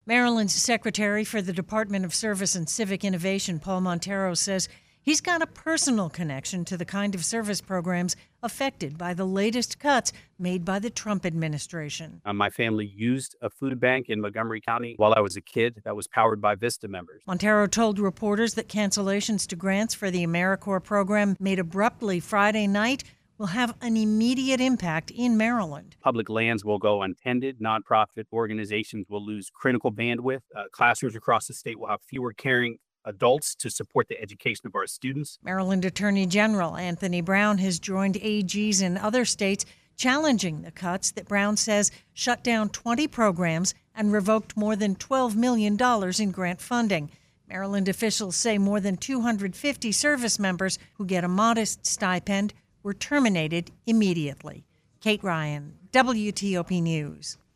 Maryland's Secretary for the Department of Service and Civic Innovation, Paul Montero, says he's got a personal connection to the kind of service programs affected by the latest cuts made by the Trump administration. My family used a food bank in Montgomery County while I was a kid that was powered by Vista members. Montero told reporters that cancellations to grants for the AmeriCorps program made abruptly Friday night will have an immediate impact in Maryland. Public lands will go untended. Nonprofit organizations will lose critical bandwidth. Classrooms across the state will have fewer caring adults to support the education of our students. Maryland Attorney General Anthony Brown has joined AGs in other states challenging the cuts that Brown says shut down 20 programs and revoked more than $12 million in grant funding. Maryland officials say more than 250 service members who get a modest stipend were terminated immediately. Kate Ryan, WTOP News.